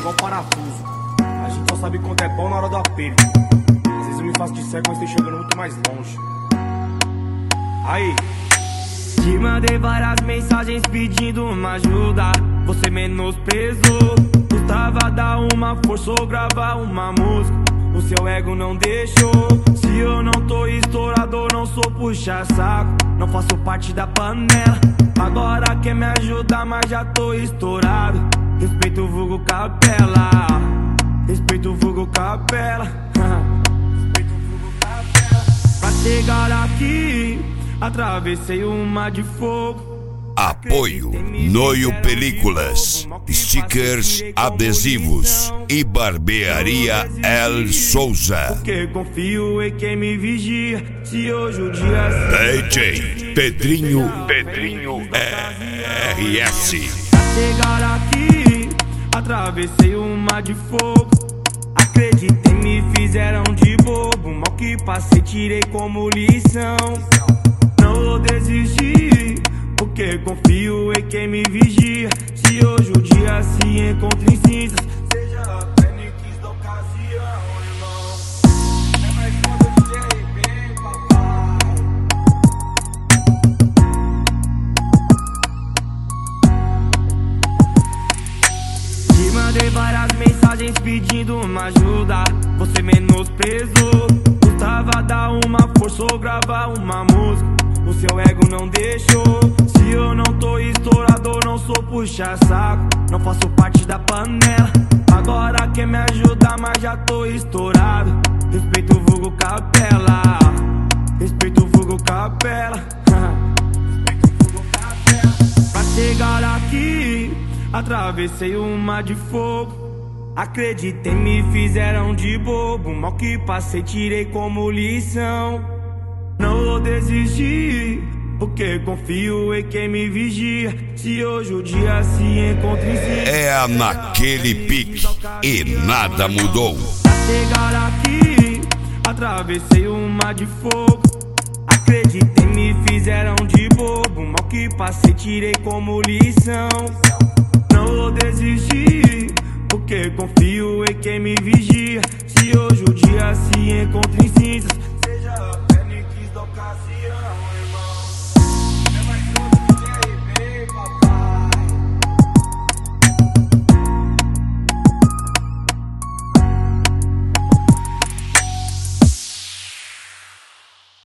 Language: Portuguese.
igual parafuso. A gente só sabe quanto é bom na hora do aperto. Às vezes eu me faço de cego, mas tô chegando muito mais longe. Aí. Te mandei várias mensagens pedindo uma ajuda, você menosprezou. Custava dar uma força ou gravar uma música, o seu ego não deixou. Se eu não tô estourado, não sou puxa-saco, não faço parte da panela. Agora quer me ajudar, mas já tô estourado. Respeito o vulgo Capela, respeito o vulgo Capela. Respeito o vulgo Capela. Pra chegar aqui, atravessei um mar de fogo. Apoio Noio Películas, stickers, adesivos e barbearia El Souza. Porque confio em quem me vigia. Se hoje o dia DJ Pedrinho RS. Pra chegar aqui, atravessei um mar de fogo. Acreditei, me fizeram de bobo. Mal que passei, tirei como lição. Não vou desistir, porque confio em quem me vigia. Se hoje o dia se encontra em cinzas, seja até Nix da ocasião, irmão. É mais foda de arrepender, papai. Te mandei várias mensagens pedindo uma ajuda, você menosprezou. Custava dar uma força ou gravar uma música, o seu ego não deixou. Se eu não tô estourado, não sou puxa-saco, não faço parte da panela. Agora quer me ajudar, mas já tô estourado. Respeito o vulgo Capela, respeito o vulgo Capela. Respeito o vulgo Capela. Pra chegar aqui, atravessei um mar de fogo. Acreditei, me fizeram de bobo. Mal que passei, tirei como lição. Não vou desistir, porque confio em quem me vigia. Se hoje o dia se encontra em si, É naquele pique e nada mudou. pra chegar aqui, atravessei um mar de fogo. Acreditei, me fizeram de bobo. Mal que passei, tirei como lição. Não vou desistir, porque confio em quem me vigia. Se hoje o dia se encontra em cinzas, seja até Nix da ocasião.